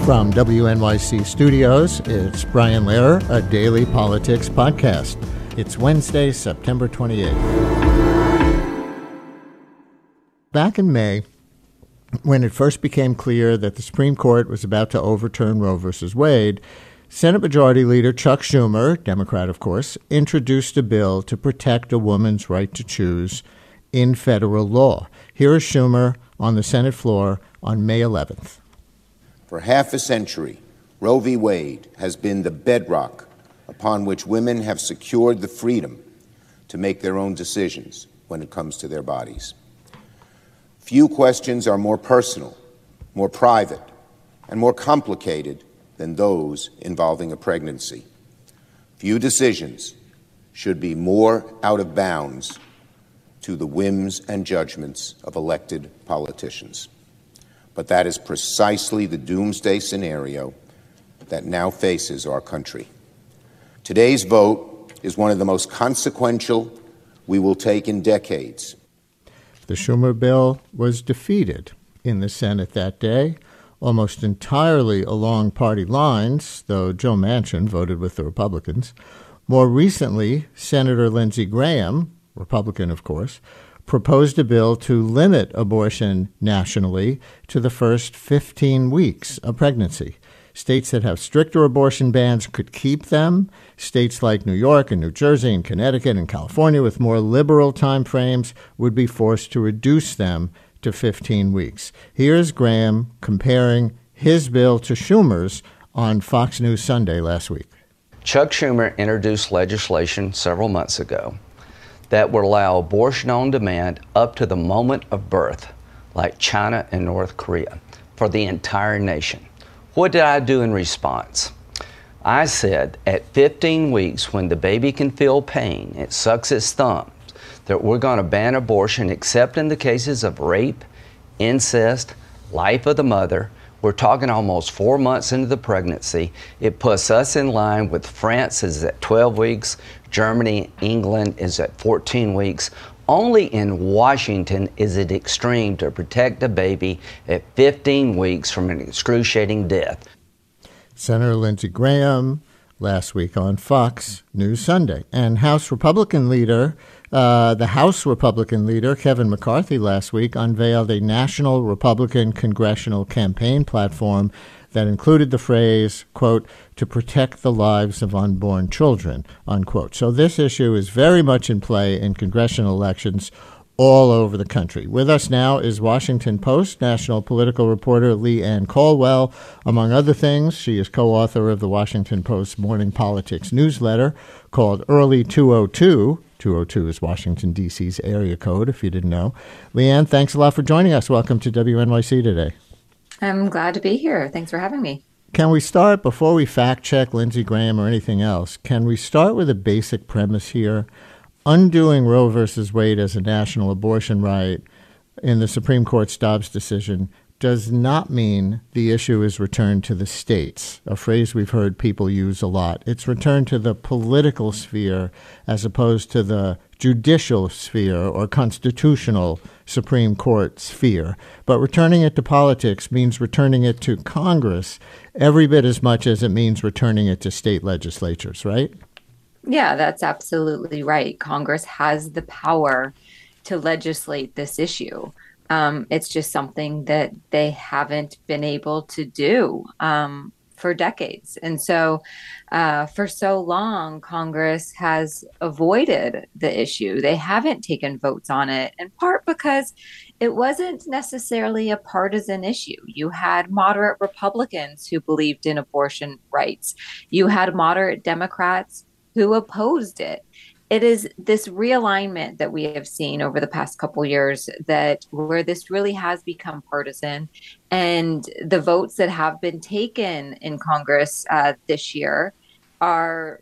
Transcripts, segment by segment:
From WNYC Studios, it's Brian Lehrer, a daily politics podcast. It's Wednesday, September 28th. Back in May, when it first became clear that the Supreme Court was about to overturn Roe v. Wade, Senate Majority Leader Chuck Schumer, Democrat of course, introduced a bill to protect a woman's right to choose in federal law. Here is Schumer on the Senate floor on May 11th. For half a century, Roe v. Wade has been the bedrock upon which women have secured the freedom to make their own decisions when it comes to their bodies. Few questions are more personal, more private, and more complicated than those involving a pregnancy. Few decisions should be more out of bounds to the whims and judgments of elected politicians. But that is precisely the doomsday scenario that now faces our country. Today's vote is one of the most consequential we will take in decades. The Schumer bill was defeated in the Senate that day, almost entirely along party lines, though Joe Manchin voted with the Republicans. More recently, Senator Lindsey Graham, Republican of course, proposed a bill to limit abortion nationally to the first 15 weeks of pregnancy. States that have stricter abortion bans could keep them. States like New York and New Jersey and Connecticut and California with more liberal time frames would be forced to reduce them to 15 weeks. Here's Graham comparing his bill to Schumer's on Fox News Sunday last week. Chuck Schumer introduced legislation several months ago that would allow abortion on demand up to the moment of birth, like China and North Korea, for the entire nation. What did I do in response? I said at 15 weeks, when the baby can feel pain, it sucks its thumbs, that we're going to ban abortion except in the cases of rape, incest, life of the mother. We're talking almost 4 months into the pregnancy. It puts us in line with France is at 12 weeks, Germany, England is at 14 weeks. Only in Washington is it extreme to protect a baby at 15 weeks from an excruciating death. Senator Lindsey Graham last week on Fox News Sunday. And the House Republican leader, Kevin McCarthy, last week unveiled a national Republican congressional campaign platform that included the phrase, quote, to protect the lives of unborn children, unquote. So this issue is very much in play in congressional elections all over the country. With us now is Washington Post national political reporter Leigh Ann Caldwell. Among other things, she is co-author of the Washington Post morning politics newsletter called Early 202. 202 is Washington, D.C.'s area code, if you didn't know. Leigh Ann, thanks a lot for joining us. Welcome to WNYC today. I'm glad to be here. Thanks for having me. Can we start, before we fact-check Lindsey Graham or anything else, can we start with a basic premise here? Undoing Roe v. Wade as a national abortion right in the Supreme Court's Dobbs decision does not mean the issue is returned to the states, a phrase we've heard people use a lot. It's returned to the political sphere as opposed to the judicial sphere or constitutional Supreme Court sphere. But returning it to politics means returning it to Congress every bit as much as it means returning it to state legislatures, right? Yeah, that's absolutely right. Congress has the power to legislate this issue. It's just something that they haven't been able to do for decades. And so for so long, Congress has avoided the issue. They haven't taken votes on it, in part because it wasn't necessarily a partisan issue. You had moderate Republicans who believed in abortion rights. You had moderate Democrats who opposed it. It is this realignment that we have seen over the past couple years that where this really has become partisan, and the votes that have been taken in Congress this year are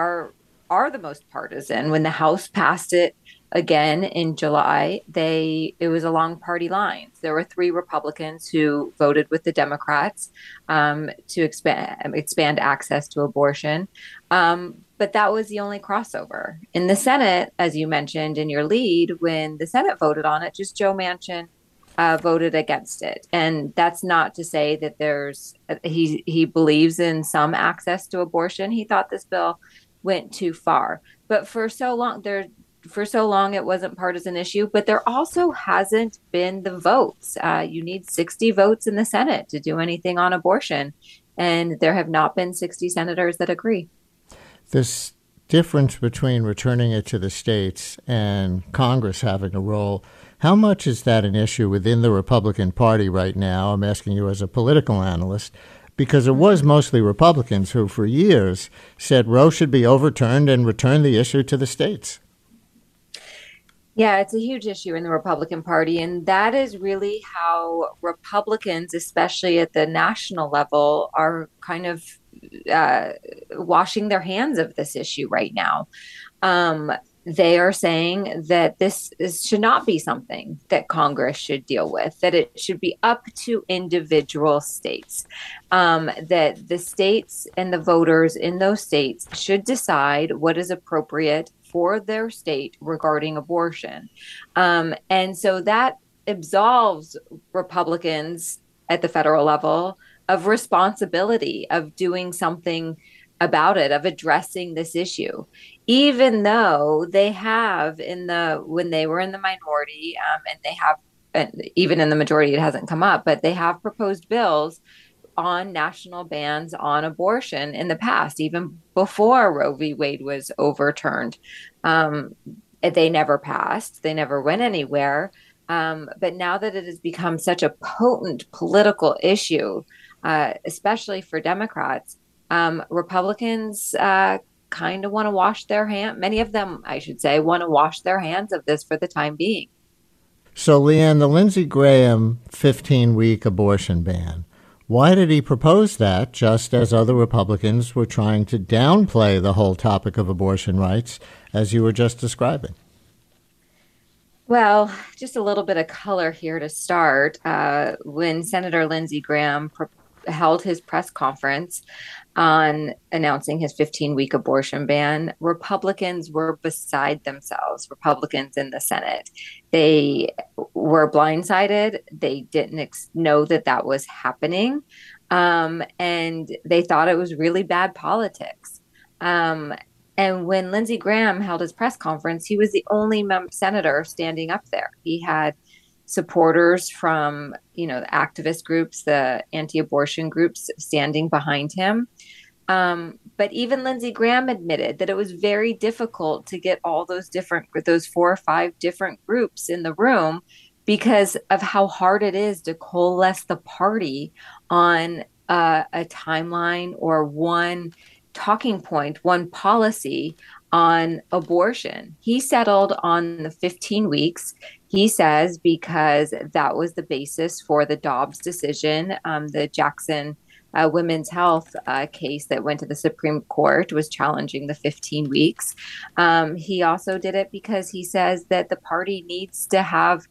the most partisan. When the House passed it again in July, it was along party lines. There were 3 Republicans who voted with the Democrats to expand access to abortion. But that was the only crossover. In the Senate, as you mentioned in your lead, when the Senate voted on it, just Joe Manchin voted against it. And that's not to say that he believes in some access to abortion. He thought this bill went too far. But for so long it wasn't partisan issue, but there also hasn't been the votes. You need 60 votes in the Senate to do anything on abortion, and there have not been 60 senators that agree. This difference between returning it to the states and Congress having a role, how much is that an issue within the Republican Party right now? I'm asking you as a political analyst, because it was mostly Republicans who for years said Roe should be overturned and return the issue to the states. Yeah, it's a huge issue in the Republican Party. And that is really how Republicans, especially at the national level, are kind of washing their hands of this issue right now. They are saying that should not be something that Congress should deal with, that it should be up to individual states, that the states and the voters in those states should decide what is appropriate for their state regarding abortion. And so that absolves Republicans at the federal level of responsibility of doing something about it, of addressing this issue, even though they have when they were in the minority, and they have, and even in the majority, it hasn't come up, but they have proposed bills on national bans on abortion in the past, even before Roe v. Wade was overturned. They never passed. They never went anywhere. But now that it has become such a potent political issue, especially for Democrats, Republicans kind of want to wash their hands. Many of them, I should say, want to wash their hands of this for the time being. So, Leanne, the Lindsey Graham 15-week abortion ban, why did he propose that, just as other Republicans were trying to downplay the whole topic of abortion rights, as you were just describing? Well, just a little bit of color here to start. When Senator Lindsey Graham held his press conference on announcing his 15-week abortion ban, Republicans were beside themselves, Republicans in the Senate. They were blindsided. They didn't know that was happening. And they thought it was really bad politics. And when Lindsey Graham held his press conference, he was the only senator standing up there. He had supporters from, the activist groups, the anti-abortion groups standing behind him. But even Lindsey Graham admitted that it was very difficult to get all those 4 or 5 different groups in the room because of how hard it is to coalesce the party on a timeline or one talking point, one policy on abortion. He settled on the 15 weeks, he says, because that was the basis for the Dobbs decision. The Jackson Women's Health case that went to the Supreme Court was challenging the 15 weeks. He also did it because he says that the party needs to have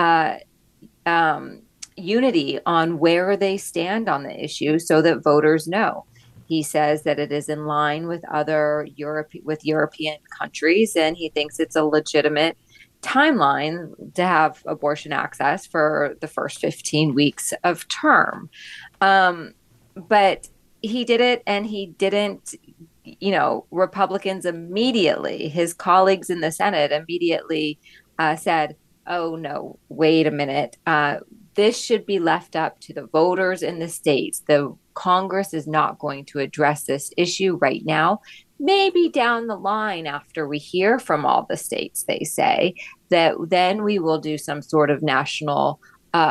unity on where they stand on the issue so that voters know. He says that it is in line with other European countries, and he thinks it's a legitimate timeline to have abortion access for the first 15 weeks of term. But he did it, and he didn't, Republicans immediately, his colleagues in the Senate immediately said, oh, no, wait a minute. This should be left up to the voters in the states. The Congress is not going to address this issue right now. Maybe down the line after we hear from all the states, they say, that then we will do some sort of national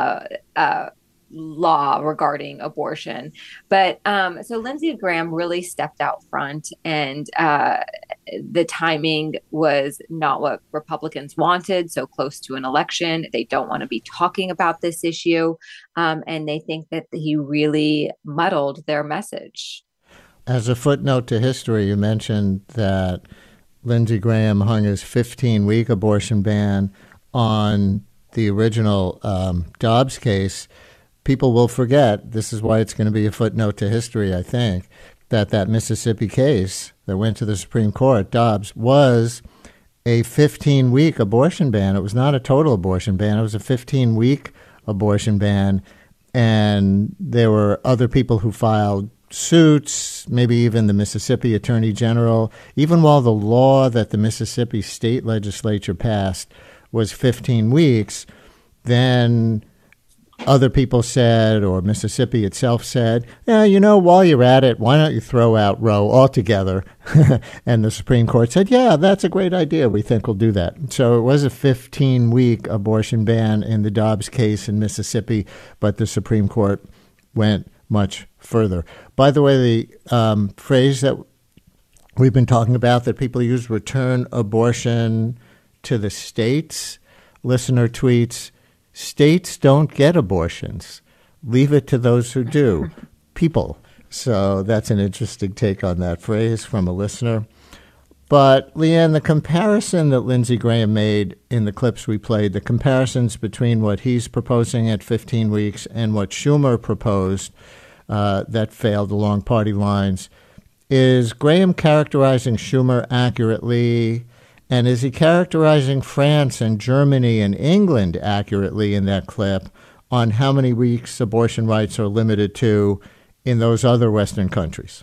law regarding abortion. But so Lindsey Graham really stepped out front, and the timing was not what Republicans wanted, so close to an election. They don't want to be talking about this issue, and they think that he really muddled their message. As a footnote to history, you mentioned that Lindsey Graham hung his 15-week abortion ban on the original Dobbs case. People will forget, this is why it's going to be a footnote to history, I think, that Mississippi case that went to the Supreme Court, Dobbs, was a 15-week abortion ban. It was not a total abortion ban. It was a 15-week abortion ban. And there were other people who filed suits, maybe even the Mississippi Attorney General. Even while the law that the Mississippi state legislature passed was 15 weeks, then other people said, or Mississippi itself said, yeah, while you're at it, why don't you throw out Roe altogether? And the Supreme Court said, yeah, that's a great idea. We think we'll do that. So it was a 15-week abortion ban in the Dobbs case in Mississippi, but the Supreme Court went much further. By the way, the phrase that we've been talking about that people use, return abortion to the states, listener tweets, states don't get abortions. Leave it to those who do. People. So that's an interesting take on that phrase from a listener. But, Leanne, the comparison that Lindsey Graham made in the clips we played, the comparisons between what he's proposing at 15 weeks and what Schumer proposed that failed along party lines, is Graham characterizing Schumer accurately? And is he characterizing France and Germany and England accurately in that clip on how many weeks abortion rights are limited to in those other Western countries?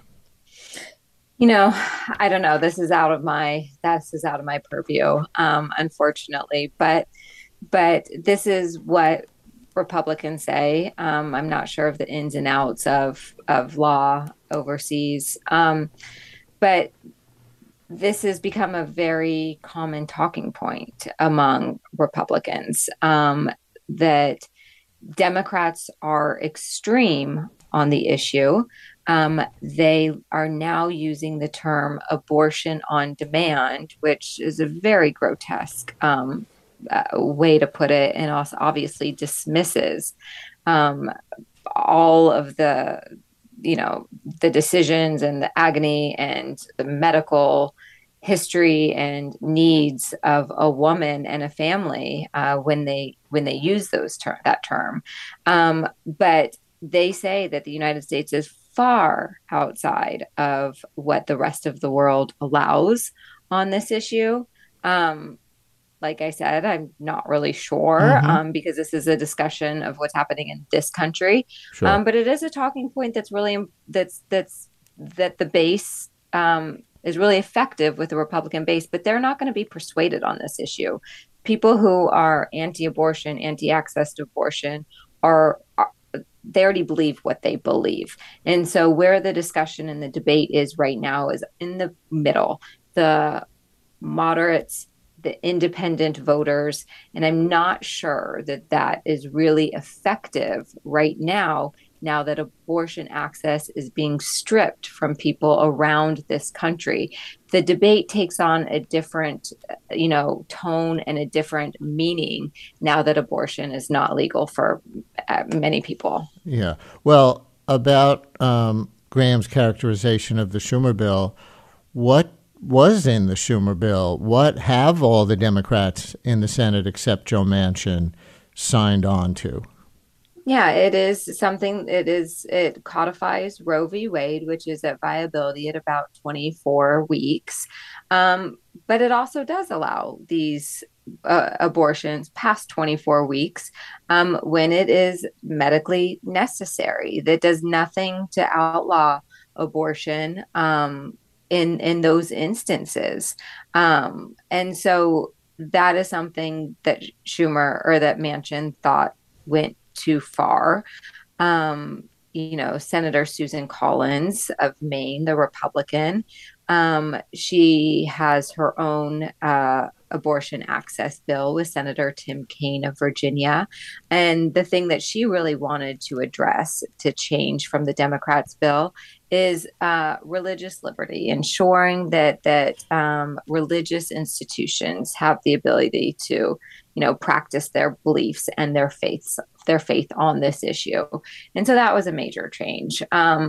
I don't know. This is out of my purview, unfortunately. But this is what Republicans say. I'm not sure of the ins and outs of law overseas, but this has become a very common talking point among Republicans, that Democrats are extreme on the issue. They are now using the term abortion on demand, which is a very grotesque way to put it, and also obviously dismisses all of the decisions and the agony and the medical history and needs of a woman and a family when they use that term. But they say that the United States is far outside of what the rest of the world allows on this issue. Like I said, I'm not really sure because this is a discussion of what's happening in this country. Sure. But it is a talking point that's really that the base is really effective with the Republican base, but they're not going to be persuaded on this issue. People who are anti-abortion, anti-access to abortion they already believe what they believe. And so where the discussion and the debate is right now is in the middle, the moderates, the independent voters. And I'm not sure that is really effective right now that abortion access is being stripped from people around this country. The debate takes on a different, tone and a different meaning now that abortion is not legal for many people. Yeah. Well, about Graham's characterization of the Schumer bill, what was in the Schumer bill? What have all the Democrats in the Senate except Joe Manchin signed on to? Yeah, it is something. It codifies Roe v. Wade, which is at viability at about 24 weeks. But it also does allow these abortions past 24 weeks when it is medically necessary. That does nothing to outlaw abortion in those instances. And so that is something that Schumer or that Manchin thought went too far. Senator Susan Collins of Maine, the Republican, she has her own abortion access bill with Senator Tim Kaine of Virginia. And the thing that she really wanted to address to change from the Democrats' bill is religious liberty, ensuring that religious institutions have the ability to, practice their beliefs and their faith on this issue. And so that was a major change. And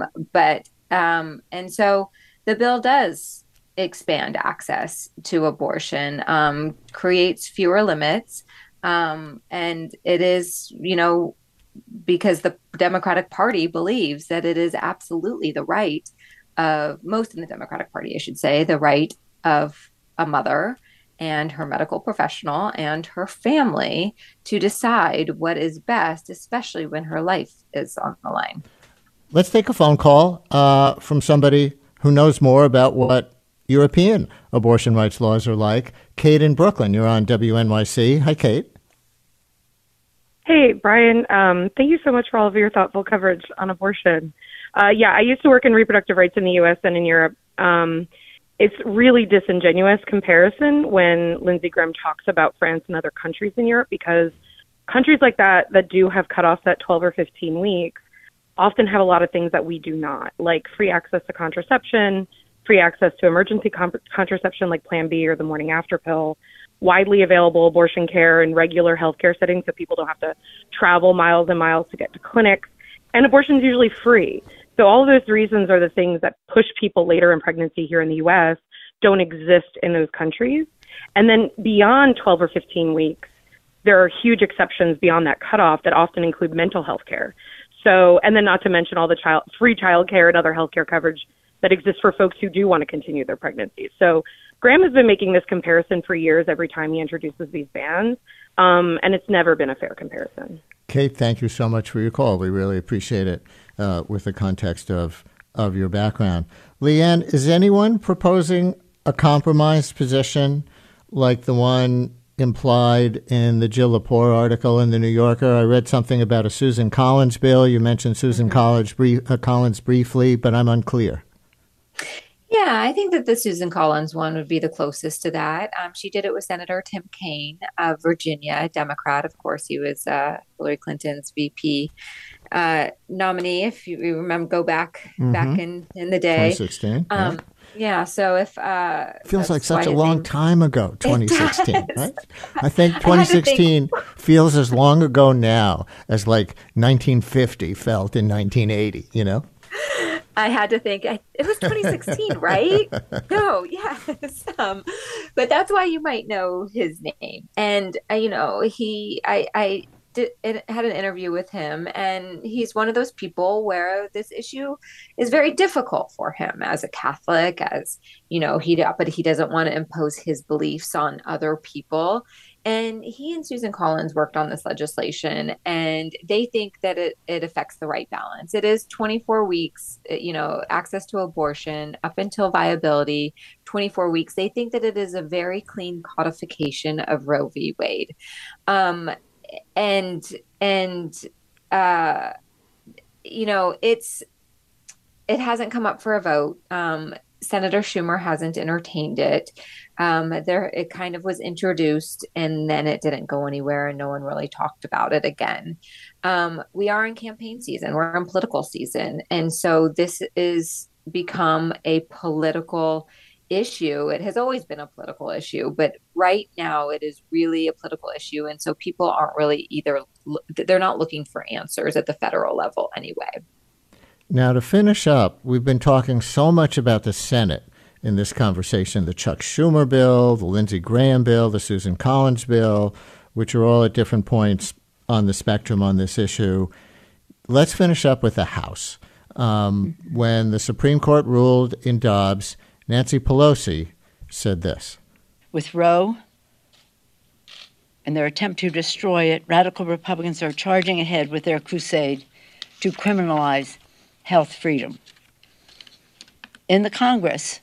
so the bill does expand access to abortion, creates fewer limits. And it is, because the Democratic Party believes that it is absolutely the right of most in the Democratic Party, I should say, the right of a mother and her medical professional and her family to decide what is best, especially when her life is on the line. Let's take a phone call from somebody who knows more about what European abortion rights laws are like. Kate in Brooklyn, you're on WNYC. Hi, Kate. Hey, Brian. Thank you so much for all of your thoughtful coverage on abortion. Yeah, I used to work in reproductive rights in the U.S. and in Europe. It's really disingenuous comparison when Lindsey Graham talks about France and other countries in Europe, because countries like that do have cutoffs at 12 or 15 weeks often have a lot of things that we do not, like free access to contraception, free access to emergency contraception like Plan B or the morning after pill, widely available abortion care in regular healthcare settings so people don't have to travel miles and miles to get to clinics, and abortion is usually free. So all of those reasons are the things that push people later in pregnancy here in the U.S. don't exist in those countries. And then beyond 12 or 15 weeks, there are huge exceptions beyond that cutoff that often include mental health care. So, and then not to mention all the free child care and other healthcare coverage that exists for folks who do want to continue their pregnancies. So Graham has been making this comparison for years every time he introduces these bans, and it's never been a fair comparison. Kate, thank you so much for your call. We really appreciate it with the context of your background. Leanne, is anyone proposing a compromised position like the one implied in the Jill Lepore article in The New Yorker? I read something about a Susan Collins bill. You mentioned Susan Collins briefly, but I'm unclear. Yeah, I think that the Susan Collins one would be the closest to that. She did it with Senator Tim Kaine of Virginia, a Democrat. Of course, he was Hillary Clinton's VP nominee. If you remember, go back in the day, 2016. Yeah. So if feels like such a long time ago, 2016, right? I think 2016 feels as long ago now as like 1950 felt in 1980. You know. I had to think it was 2016, right? No, yes. But that's why you might know his name. And I had an interview with him, and he's one of those people where this issue is very difficult for him as a Catholic, but he doesn't want to impose his beliefs on other people. And he and Susan Collins worked on this legislation, and they think that it affects the right balance. It is 24 weeks, access to abortion up until viability, 24 weeks. They think that it is a very clean codification of Roe v. Wade. It hasn't come up for a vote. Senator Schumer hasn't entertained it. It kind of was introduced, and then it didn't go anywhere, and no one really talked about it again. We are in campaign season. We're in political season. And so this is become a political issue. It has always been a political issue, but right now it is really a political issue. And so people aren't really they're not looking for answers at the federal level anyway. Now, to finish up, we've been talking so much about the Senate in this conversation, the Chuck Schumer bill, the Lindsey Graham bill, the Susan Collins bill, which are all at different points on the spectrum on this issue. Let's finish up with the House. When the Supreme Court ruled in Dobbs, Nancy Pelosi said this. With Roe and their attempt to destroy it, radical Republicans are charging ahead with their crusade to criminalize health freedom. In the Congress,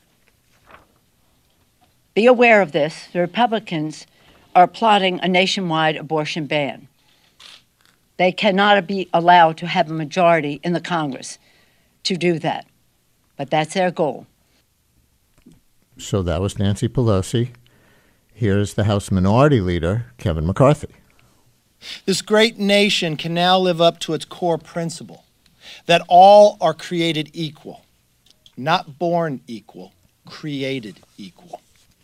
be aware of this, the Republicans are plotting a nationwide abortion ban. They cannot be allowed to have a majority in the Congress to do that, but that's their goal. So that was Nancy Pelosi. Here's the House Minority Leader, Kevin McCarthy. This great nation can now live up to its core principle that all are created equal, not born equal, created equal.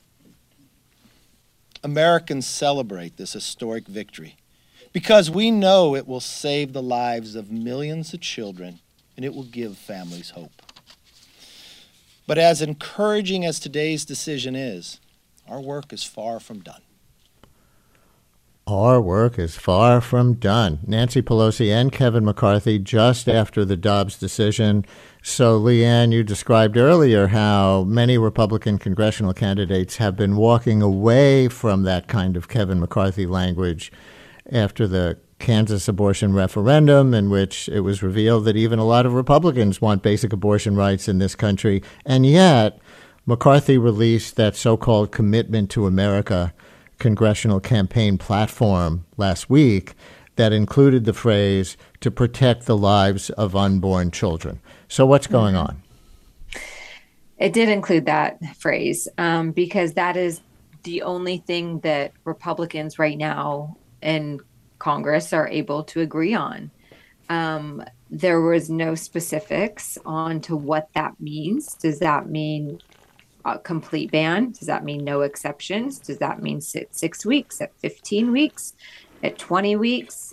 Americans celebrate this historic victory because we know it will save the lives of millions of children and it will give families hope. But as encouraging as today's decision is, our work is far from done. Our work is far from done. Nancy Pelosi and Kevin McCarthy just after the Dobbs decision. So, Leanne, you described earlier how many Republican congressional candidates have been walking away from that kind of Kevin McCarthy language after the Kansas abortion referendum, in which it was revealed that even a lot of Republicans want basic abortion rights in this country. And yet, McCarthy released that so-called Commitment to America congressional campaign platform last week that included the phrase to protect the lives of unborn children. So what's going on? It did include that phrase because that is the only thing that Republicans right now in Congress are able to agree on. There was no specifics on to what that means. Does that mean a complete ban? Does that mean no exceptions? Does that mean 6 weeks, at 15 weeks, at 20 weeks?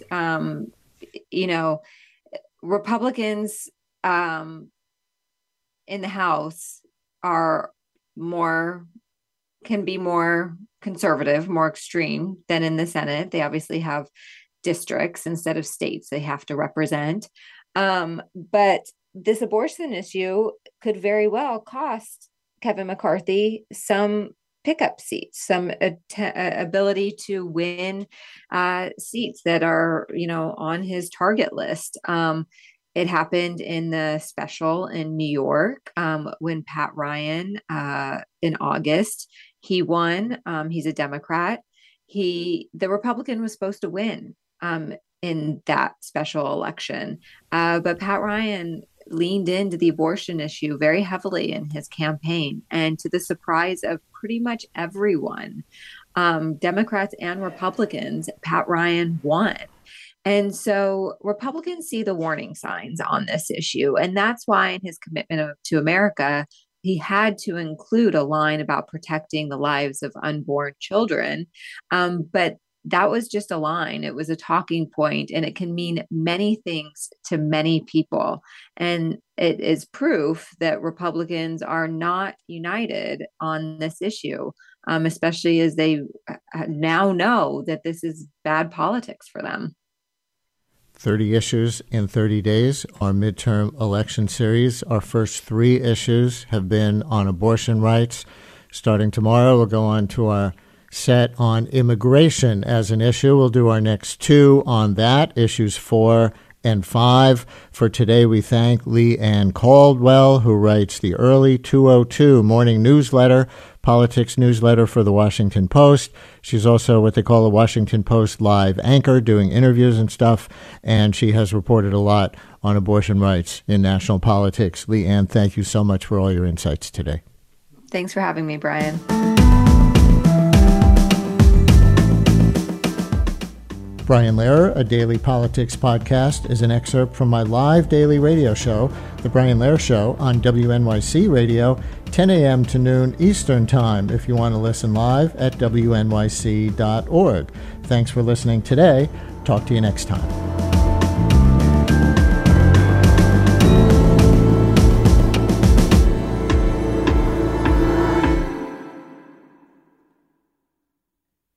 Republicans in the House can be more conservative, more extreme than in the Senate. They obviously have districts instead of states they have to represent. But this abortion issue could very well cost Kevin McCarthy some pickup seats, some ability to win seats that are, on his target list. It happened in the special in New York when Pat Ryan in August, he won. He's a Democrat. The Republican was supposed to win in that special election. But Pat Ryan leaned into the abortion issue very heavily in his campaign. And to the surprise of pretty much everyone, Democrats and Republicans, Pat Ryan won. And so Republicans see the warning signs on this issue. And that's why in his Commitment to America, he had to include a line about protecting the lives of unborn children. But that was just a line. It was a talking point, and it can mean many things to many people. And it is proof that Republicans are not united on this issue, especially as they now know that this is bad politics for them. 30 issues in 30 days, our midterm election series. Our first 3 issues have been on abortion rights. Starting tomorrow, we'll go on to our set on immigration as an issue. We'll do our next 2 on that, issues 4 and 5. For today, we thank Leigh Ann Caldwell, who writes the Early 202 morning newsletter, politics newsletter for the Washington Post. She's also what they call a Washington Post live anchor, doing interviews and stuff, and she has reported a lot on abortion rights in national politics. Leigh Ann, thank you so much for all your insights today. Thanks for having me, Brian. Brian Lehrer, a daily politics podcast, is an excerpt from my live daily radio show, The Brian Lehrer Show, on WNYC Radio, 10 a.m. to noon Eastern Time, if you want to listen live at wnyc.org. Thanks for listening today. Talk to you next time.